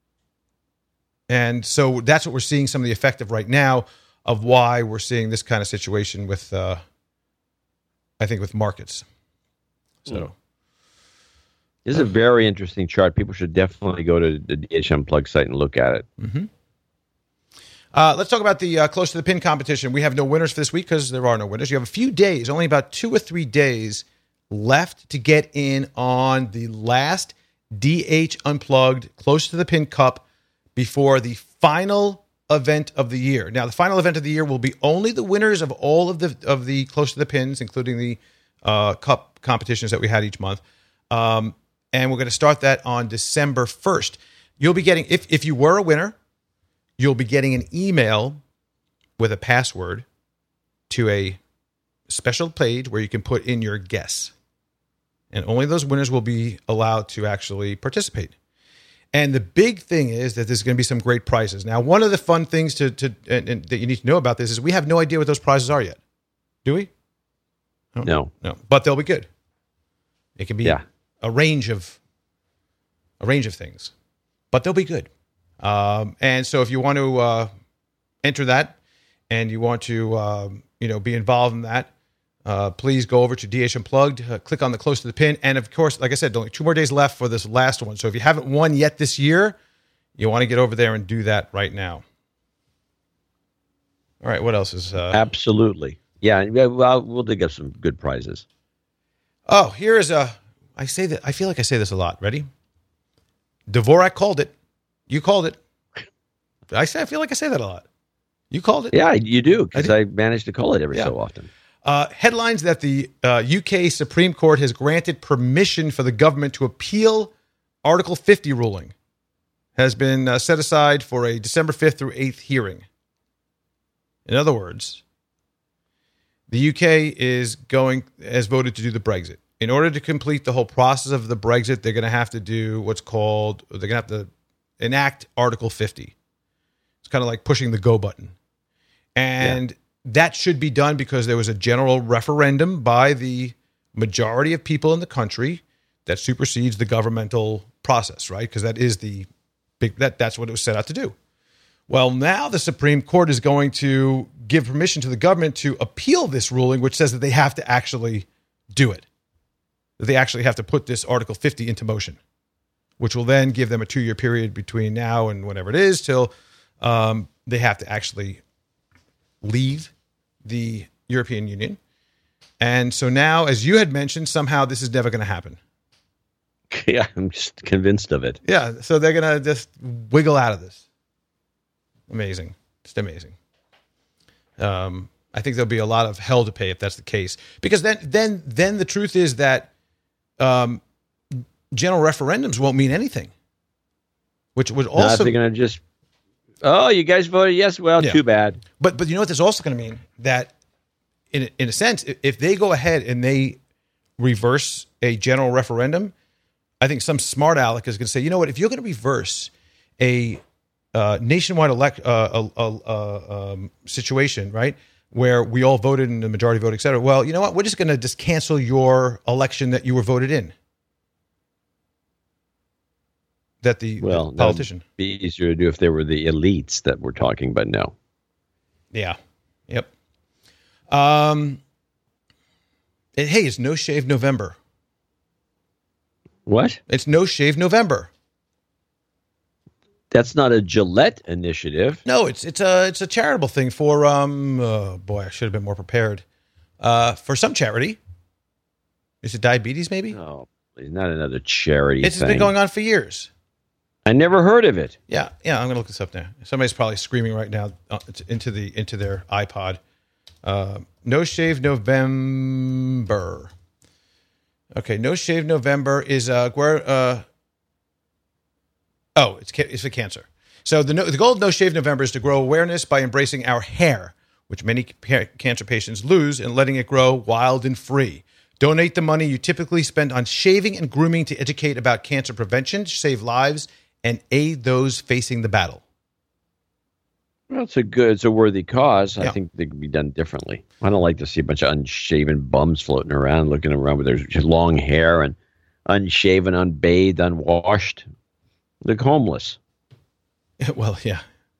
And so that's what we're seeing some of the effect of right now, of why we're seeing this kind of situation with, I think, with markets. So this is a very interesting chart. People should definitely go to the DH Unplugged site and look at it. Mm-hmm. Let's talk about the Close to the Pin competition. We have no winners for this week because there are no winners. You have a few days, only about 2 or 3 days left to get in on the last DH Unplugged Close to the Pin Cup before the final event of the year. Now, the final event of the year will be only the winners of all of the Close to the Pins, including the cup competitions that we had each month. And we're going to start that on December 1st. You'll be getting, if you were a winner, you'll be getting an email with a password to a special page where you can put in your guess. And only those winners will be allowed to actually participate. And the big thing is that there's going to be some great prizes. Now, one of the fun things and that you need to know about this is we have no idea what those prizes are yet. Do we? No. But they'll be good. It can be a range of things, but they'll be good. And so if you want to enter that and you want to be involved in that, please go over to DH Unplugged, click on the close to the pin. And of course, like I said, only 2 more days left for this last one. So if you haven't won yet this year, you want to get over there and do that right now. All right. What else is? Absolutely. Yeah. Well, we'll dig up some good prizes. Oh, here is I say that. I feel like I say this a lot. Ready? Dvorak called it. You called it. I feel like I say that a lot. You called it. Yeah, you do, because I manage to call it every so often. Headlines that the UK Supreme Court has granted permission for the government to appeal Article 50 ruling has been set aside for a December 5th through 8th hearing. In other words, the UK has voted to do the Brexit. In order to complete the whole process of the Brexit, they're going to have to do they're going to have to enact Article 50. It's kind of like pushing the go button. And that should be done because there was a general referendum by the majority of people in the country that supersedes the governmental process, right? Because that is that's what it was set out to do. Well, now the Supreme Court is going to give permission to the government to appeal this ruling, which says that they have to actually do it. That they actually have to put this Article 50 into motion, which will then give them a 2-year period between now and whenever it is till they have to actually leave the European Union. And so now, as you had mentioned, somehow this is never going to happen. Yeah, I'm just convinced of it. Yeah, so they're going to just wiggle out of this. Amazing. Just amazing. I think there'll be a lot of hell to pay if that's the case. Because then the truth is that general referendums won't mean anything. Which would also... they're going to just... Oh, you guys voted yes? Well, too bad. But you know what this is also going to mean? That, in a sense, if they go ahead and they reverse a general referendum, I think some smart aleck is going to say, you know what, if you're going to reverse a nationwide situation, right, where we all voted in the majority vote, et cetera, well, you know what, we're just going to just cancel your election that you were voted in. That the politician. That'd be easier to do if they were the elites that we're talking, but no. Yeah. Yep. It's No Shave November. What? It's No Shave November. That's not a Gillette initiative. No, it's a charitable thing for I should have been more prepared. For some charity. Is it diabetes? Maybe. No, not another charity. It's been going on for years. I never heard of it. Yeah. I'm going to look this up now. Somebody's probably screaming right now into their iPod. No Shave November. Okay, No Shave November is it's for cancer. So the goal of No Shave November is to grow awareness by embracing our hair, which many cancer patients lose, and letting it grow wild and free. Donate the money you typically spend on shaving and grooming to educate about cancer prevention, save lives, and aid those facing the battle. Well, it's a worthy cause. Yeah. I think they could be done differently. I don't like to see a bunch of unshaven bums floating around, looking around with their long hair and unshaven, unbathed, unwashed. Look homeless. Well, yeah.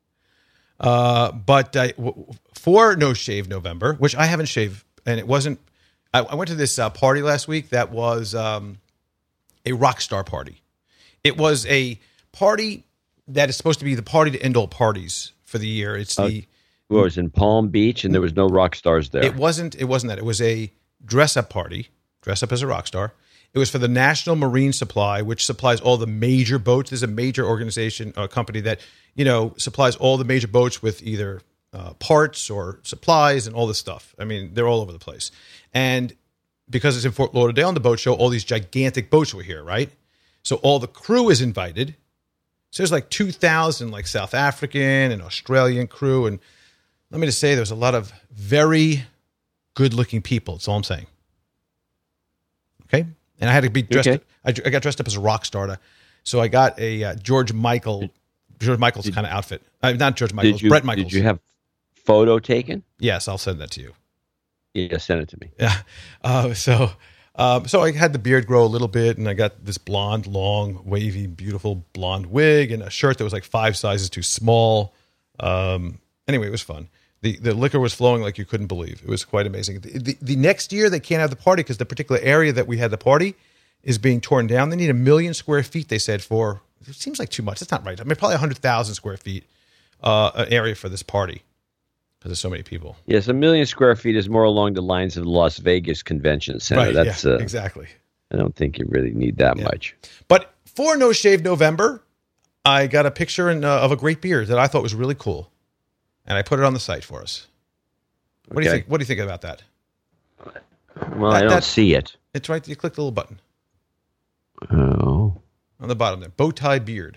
But for No Shave November, which I haven't shaved, and it wasn't. I went to this party last week that was a rock star party. It was a party that is supposed to be the party to end all parties for the year. It was in Palm Beach, and there was no rock stars there. It wasn't that. It was a dress-up party, dress up as a rock star. It was for the National Marine Supply, which supplies all the major boats. There's a major organization, a company that, supplies all the major boats with either parts or supplies and all this stuff. I mean, they're all over the place. And because it's in Fort Lauderdale on the boat show, all these gigantic boats were here, right? So all the crew is invited. So there's like 2,000 like South African and Australian crew and let me just say there's a lot of very good-looking people. That's all I'm saying. Okay? And I had to be dressed up. I got dressed up as a rock star. So I got a George Michael's kind of outfit. Not George Michael's, Bret Michaels. Did you have photo taken? Yes, I'll send that to you. Yeah, send it to me. Yeah. So I had the beard grow a little bit, and I got this blonde, long, wavy, beautiful blonde wig and a shirt that was like 5 sizes too small. Anyway, it was fun. The liquor was flowing like you couldn't believe. It was quite amazing. The next year, they can't have the party because the particular area that we had the party is being torn down. They need 1 million square feet, they said, for, it seems like too much. That's not right. I mean, probably 100,000 square feet an area for this party because there's so many people. Yes, 1 million square feet is more along the lines of the Las Vegas Convention Center. Right, that's exactly. I don't think you really need that much. But for No Shave November, I got a picture of a great beard that I thought was really cool. And I put it on the site for us. What do you think? What do you think about that? Well, I don't see it. It's right. You click the little button. Oh. On the bottom there. Bow tie beard.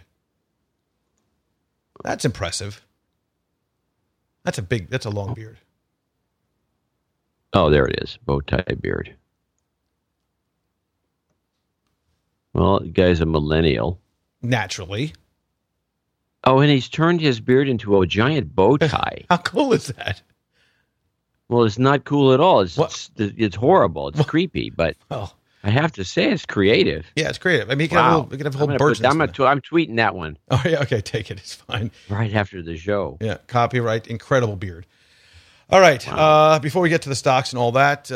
That's impressive. That's a long beard. Oh, there it is. Bow tie beard. Well, the guy's a millennial. Naturally. Oh, and he's turned his beard into a giant bow tie. How cool is that? Well, it's not cool at all. It's horrible. It's creepy, but I have to say it's creative. Yeah, it's creative. I mean, you can have a whole bird. I'm tweeting that one. Oh, yeah. Okay, take it. It's fine. Right after the show. Yeah, copyright. Incredible beard. All right. Wow. Before we get to the stocks and all that,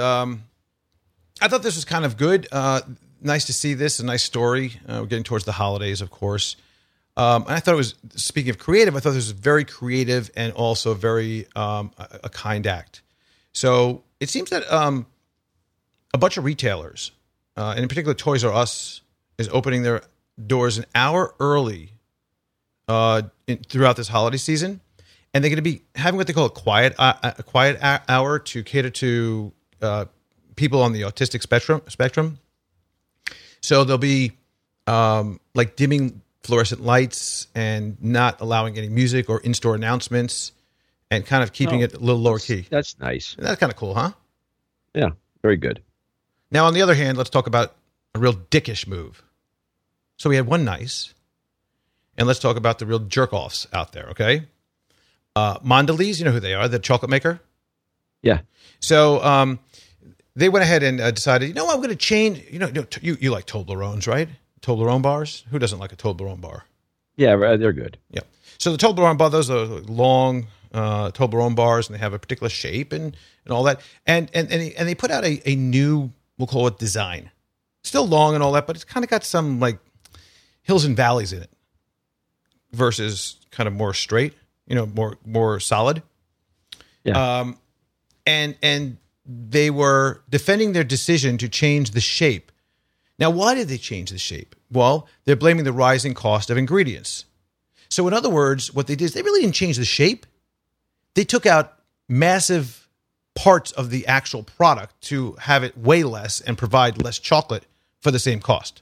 I thought this was kind of good. Nice to see this. A nice story. We're getting towards the holidays, of course. And I thought it was, speaking of creative, I thought this was very creative and also very a kind act. So it seems that a bunch of retailers, and in particular Toys R Us, is opening their doors an hour early throughout this holiday season. And they're going to be having what they call a quiet hour to cater to people on the autistic spectrum. So they'll be like dimming fluorescent lights and not allowing any music or in-store announcements and kind of keeping it a little lower key. That's nice. That's kind of cool, huh? Yeah, very good. Now, on the other hand, let's talk about a real dickish move. So we had one nice, and let's talk about the real jerk-offs out there, okay? Mondelez, you know who they are, the chocolate maker? Yeah. So they went ahead and decided, I'm going to change, you like Toblerones, right? Toblerone bars? Who doesn't like a Toblerone bar? Yeah, they're good. Yeah. So the Toblerone bar, those are long Toblerone bars, and they have a particular shape and all that. And they put out a new, we'll call it design. Still long and all that, but it's kind of got some like hills and valleys in it versus kind of more straight, more solid. Yeah. And they were defending their decision to change the shape. Now, why did they change the shape? Well, they're blaming the rising cost of ingredients. So in other words, what they did is they really didn't change the shape. They took out massive parts of the actual product to have it weigh less and provide less chocolate for the same cost.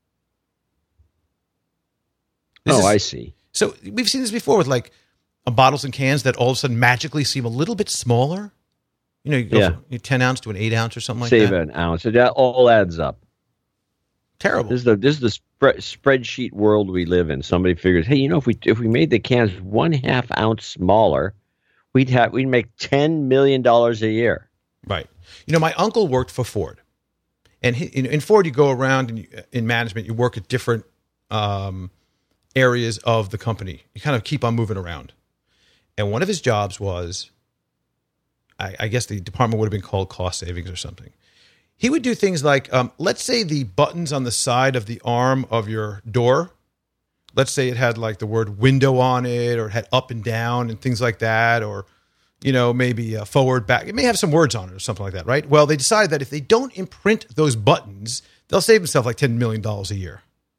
I see. So we've seen this before with like bottles and cans that all of a sudden magically seem a little bit smaller. You go from 10 ounce to an 8 ounce or something like that. Save an ounce. So that all adds up. Terrible. This is the spreadsheet world we live in. Somebody figures, hey, if we made the cans 1/2 ounce smaller, we'd make $10 million a year. Right. My uncle worked for Ford, and in Ford you go around and in management you work at different areas of the company. You kind of keep on moving around, and one of his jobs was, I guess the department would have been called cost savings or something. He would do things like, let's say the buttons on the side of the arm of your door, let's say it had like the word window on it, or it had up and down and things like that, or, maybe forward, back. It may have some words on it or something like that, right? Well, they decided that if they don't imprint those buttons, they'll save themselves like $10 million a year.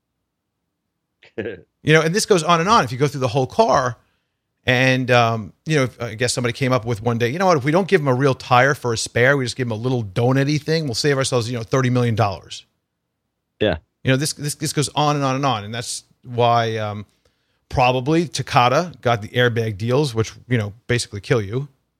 And this goes on and on. If you go through the whole car, and, I guess somebody came up with one day, if we don't give them a real tire for a spare, we just give them a little donut-y thing, we'll save ourselves, $30 million. Yeah. This goes on and on and on. And that's why probably Takata got the airbag deals, which, basically kill you.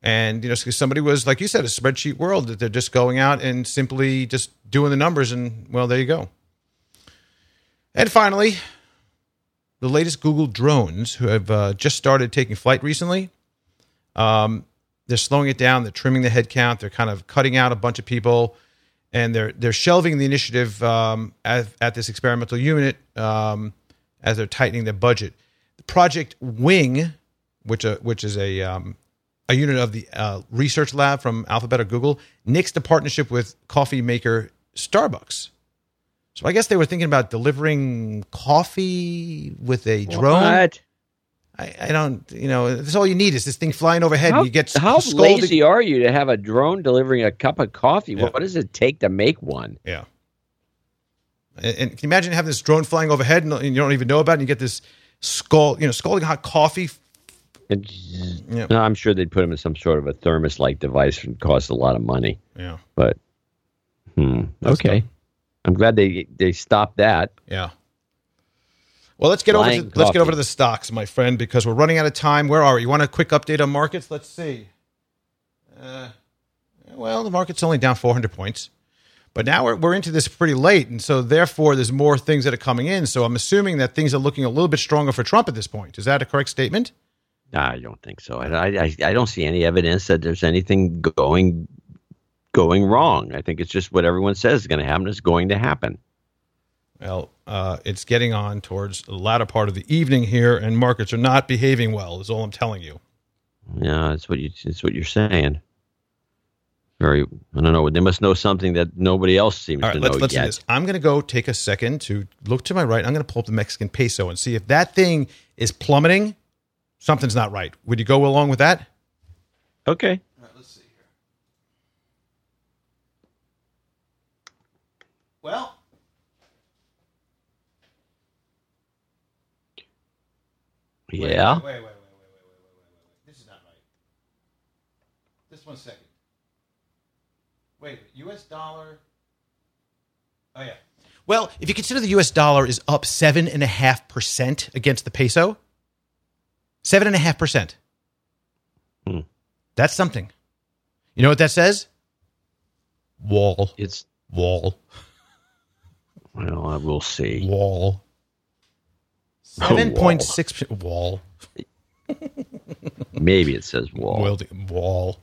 And, because somebody was, like you said, a spreadsheet world, that they're just going out and simply just doing the numbers, and, well, there you go. And finally, the latest Google drones, who have just started taking flight recently, they're slowing it down. They're trimming the head count. They're kind of cutting out a bunch of people, and they're shelving the initiative at this experimental unit as they're tightening their budget. The Project Wing, which is a unit of the research lab from Alphabet or Google, nixed a partnership with coffee maker Starbucks. So I guess they were thinking about delivering coffee with a drone. What? I don't, that's all you need is this thing flying overhead and you get How scolded. lazy are you to have a drone delivering a cup of coffee? Yeah. What does it take to make one? Yeah. And can you imagine having this drone flying overhead and you don't even know about it, and you get this scalding hot coffee? No, I'm sure they'd put them in some sort of a thermos-like device and cost a lot of money. Yeah. But, okay. Dumb. I'm glad they stopped that. Yeah. Well, let's get over to the stocks, my friend, because we're running out of time. Where are we? You want a quick update on markets? Let's see. Well, the market's only down 400 points. But now we're into this pretty late, and so therefore there's more things that are coming in. So I'm assuming that things are looking a little bit stronger for Trump at this point. Is that a correct statement? No, I don't think so. I don't see any evidence that there's anything going wrong. I think it's just what everyone says is going to happen is going to happen. Well, it's getting on towards the latter part of the evening here, and markets are not behaving well, is all I'm telling you. Yeah, it's what you're saying. I don't know. They must know something that nobody else seems to know let's yet. do this. I'm going to go take a second to look to my right. I'm going to pull up the Mexican peso and see if that thing is plummeting. Something's not right. Would you go along with that? Okay. All right, let's see here. Well, yeah. Wait. This is not right. Just 1 second. Wait, U.S. dollar. Oh, yeah. Well, if you consider the U.S. dollar is up 7.5% against the peso, 7.5%. That's something. You know what that says? Wall. It's wall. Well, we'll see. Wall. 7.6% wall. Maybe it says wall. Wall.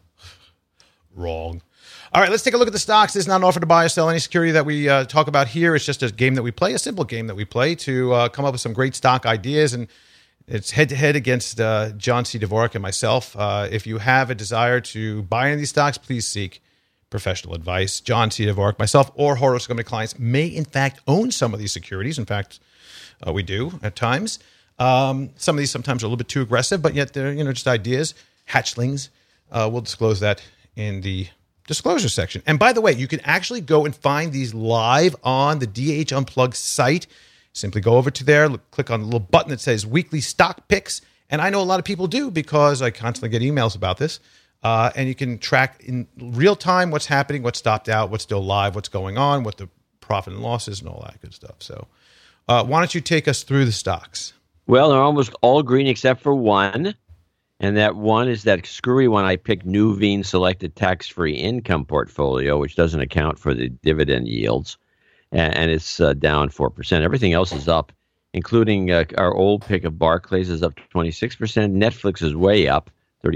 Wrong. All right, let's take a look at the stocks. This is not an offer to buy or sell any security that we talk about here. It's just a game that we play, a simple game that we play to come up with some great stock ideas. And it's head-to-head against John C. Dvorak and myself. If you have a desire to buy any of these stocks, please seek professional advice. John C. Dvorak, myself, or Horowitz Company clients may, in fact, own some of these securities. In fact, we do at times. Some of these sometimes are a little bit too aggressive, but yet they're just ideas, hatchlings. We'll disclose that in the disclosure section. And by the way, you can actually go and find these live on the DH Unplugged site. Simply go over to there, click on the little button that says Weekly Stock Picks. And I know a lot of people do because I constantly get emails about this. And you can track in real time what's happening, what's stopped out, what's still live, what's going on, what the profit and loss is, and all that good stuff. So why don't you take us through the stocks? Well, they're almost all green except for one. And that one is that screwy one I picked, Nuveen Selected Tax-Free Income Portfolio, which doesn't account for the dividend yields. And it's down 4%. Everything else is up, including our old pick of Barclays is up to 26%. Netflix is way up,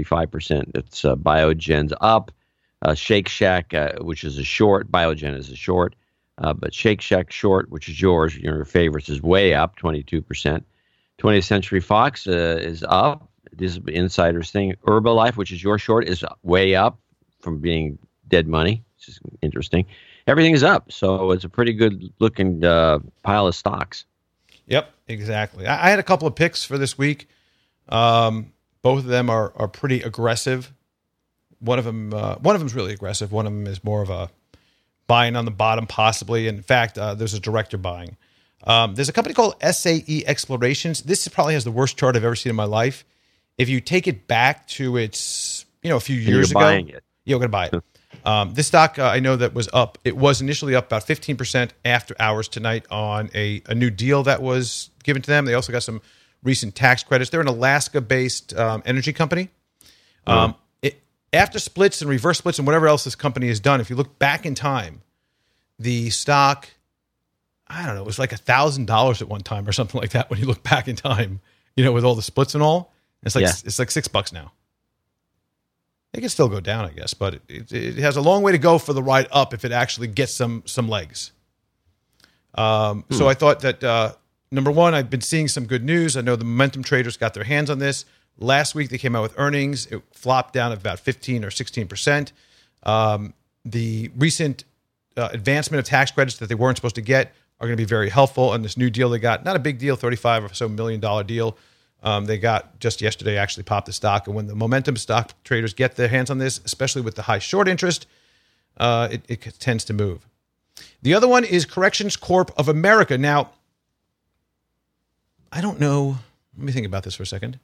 35%. It's Biogen's up. Shake Shack, which is a short. Biogen is a short. But Shake Shack short, which is yours, your favorites, is way up, 22%. 20th Century Fox is up. This is insider's thing. Herbalife, which is your short, is way up from being dead money. It's just interesting. Everything is up, so it's a pretty good-looking pile of stocks. Yep, exactly. I had a couple of picks for this week. Both of them are pretty aggressive. One of them is really aggressive. One of them is more of a buying on the bottom, possibly. In fact, there's a director buying. There's a company called SAE Explorations. This probably has the worst chart I've ever seen in my life. If you take it back to its, a few years ago, buying it. Yeah, we're going to buy it. This stock, I know that was up. It was initially up about 15% after hours tonight on a new deal that was given to them. They also got some recent tax credits. They're an Alaska-based energy company. after splits and reverse splits and whatever else this company has done, if you look back in time, the stock, I don't know, it was like $1,000 at one time or something like that when you look back in time, with all the splits and all. It's like $6 now. It can still go down, I guess, but it has a long way to go for the ride up if it actually gets some legs. So I thought that, number one, I've been seeing some good news. I know the momentum traders got their hands on this. Last week, they came out with earnings. It flopped down about 15 or 16%. The recent advancement of tax credits that they weren't supposed to get are going to be very helpful. And this new deal they got, not a big deal, $35 or so $million deal. They got just yesterday, actually popped the stock. And when the momentum stock traders get their hands on this, especially with the high short interest, it tends to move. The other one is Corrections Corp of America. Now, I don't know. Let me think about this for a second.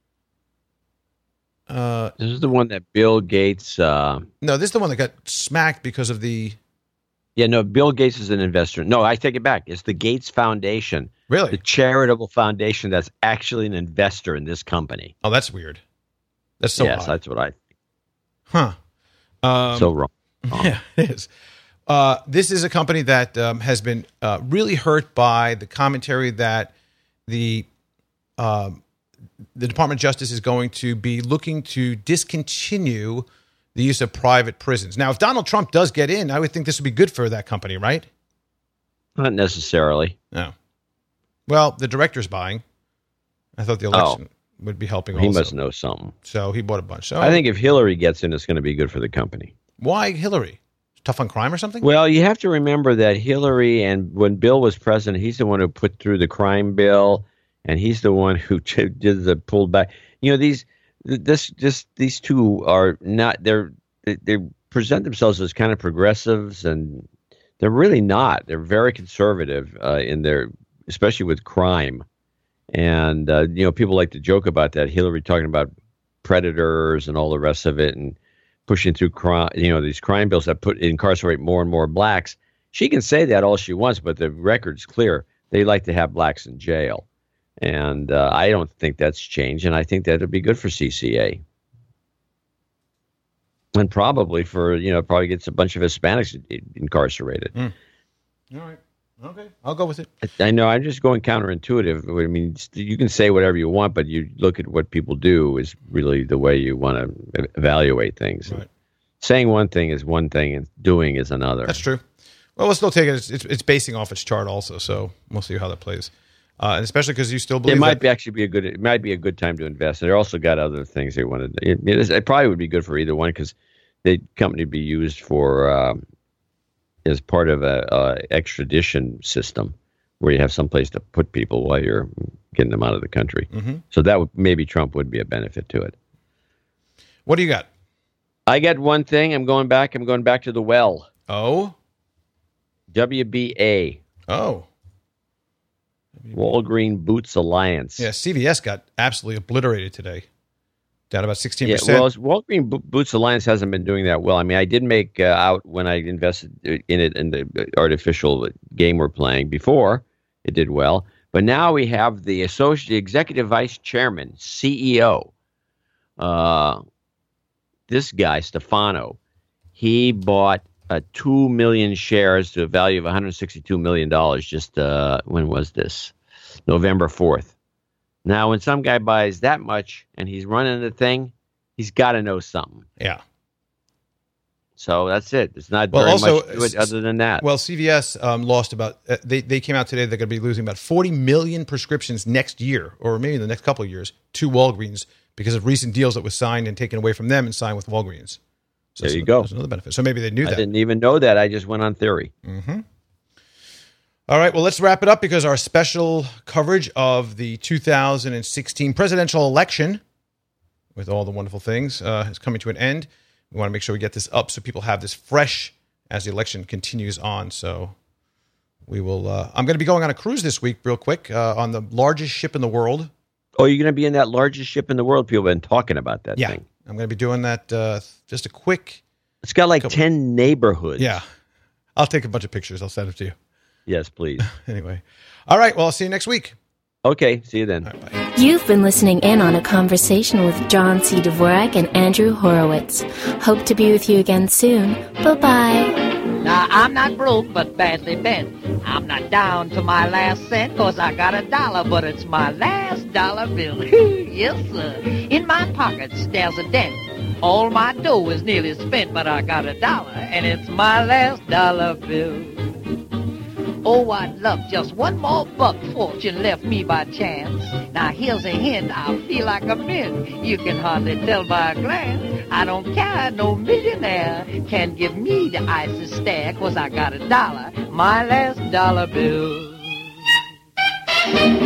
This is the one that Bill Gates... No, this is the one that got smacked because of the... Yeah, no, Bill Gates is an investor. No, I take it back. It's the Gates Foundation. Really? The charitable foundation that's actually an investor in this company. Oh, that's weird. That's so Yes, odd. that's what I think. Huh. So wrong. Yeah, it is. This is a company that has been really hurt by the commentary that the Department of Justice is going to be looking to discontinue the use of private prisons. Now, if Donald Trump does get in, I would think this would be good for that company, right? Not necessarily. No. Well, the director's buying. I thought the election would be helping also. He must know something. So he bought a bunch. So I think if Hillary gets in, it's going to be good for the company. Why Hillary? Tough on crime or something? Well, you have to remember that Hillary, and when Bill was president, he's the one who put through the crime bill, and he's the one who did the pulled back. These two are not. They present themselves as kind of progressives, and they're really not. They're very conservative in their, especially with crime. And people like to joke about that. Hillary talking about predators and all the rest of it, and pushing through crime, these crime bills that incarcerate more and more blacks. She can say that all she wants, but the record's clear. They like to have blacks in jail. And I don't think that's changed. And I think that would be good for CCA. And probably probably gets a bunch of Hispanics incarcerated. All right. Okay. I'll go with it. I know I'm just going counterintuitive. I mean, you can say whatever you want, but you look at what people do is really the way you want to evaluate things. Right. Saying one thing is one thing and doing is another. That's true. Well, we'll still take it. It's basing off its chart also, so we'll see how that plays. And especially because you still believe it might be a good time to invest. They also got other things they wanted. It probably would be good for either one because the company would be used for as part of a extradition system where you have some place to put people while you're getting them out of the country. Mm-hmm. So that maybe Trump would be a benefit to it. What do you got? I got one thing. I'm going back to the well. Oh? WBA. Oh. Walgreen Boots Alliance. Yeah, CVS got absolutely obliterated today. Down about 16%. Yeah, well, Walgreen Boots Alliance hasn't been doing that well. I mean, I did make out when I invested in it in the artificial game we're playing before. It did well. But now we have the executive vice chairman, CEO. This guy, Stefano, he bought 2 million shares to a value of $162 million just, when was this? November 4th. Now, when some guy buys that much and he's running the thing, he's got to know something. Yeah. So that's it. It's not very much to it other than that. Well, CVS lost about, they came out today, they're going to be losing about 40 million prescriptions next year, or maybe the next couple of years, to Walgreens because of recent deals that was signed and taken away from them and signed with Walgreens. So there you go. That's another benefit. So maybe they knew that. I didn't even know that. I just went on theory. Mm-hmm. All right, well, let's wrap it up because our special coverage of the 2016 presidential election, with all the wonderful things, is coming to an end. We want to make sure we get this up so people have this fresh as the election continues on. So we will. I'm going to be going on a cruise this week real quick on the largest ship in the world. Oh, you're going to be in that largest ship in the world? People have been talking about that thing. I'm going to be doing that just a quick... It's got like 10 neighborhoods. Yeah. I'll take a bunch of pictures. I'll send them to you. Yes, please. Anyway. All right. Well, I'll see you next week. Okay. See you then. All right, bye. You've been listening in on a conversation with John C. Dvorak and Andrew Horowitz. Hope to be with you again soon. Bye-bye. Now, I'm not broke, but badly bent. I'm not down to my last cent, 'cause I got $1, but it's my last dollar bill. Yes, sir. In my pockets, there's a dent. All my dough is nearly spent, but I got $1, and it's my last dollar bill. Oh, I'd love just one more buck fortune left me by chance. Now, here's a hint, I feel like a mint. You can hardly tell by a glance. I don't care, no millionaire can give me the icy stare, 'cause I got $1, my last dollar bill.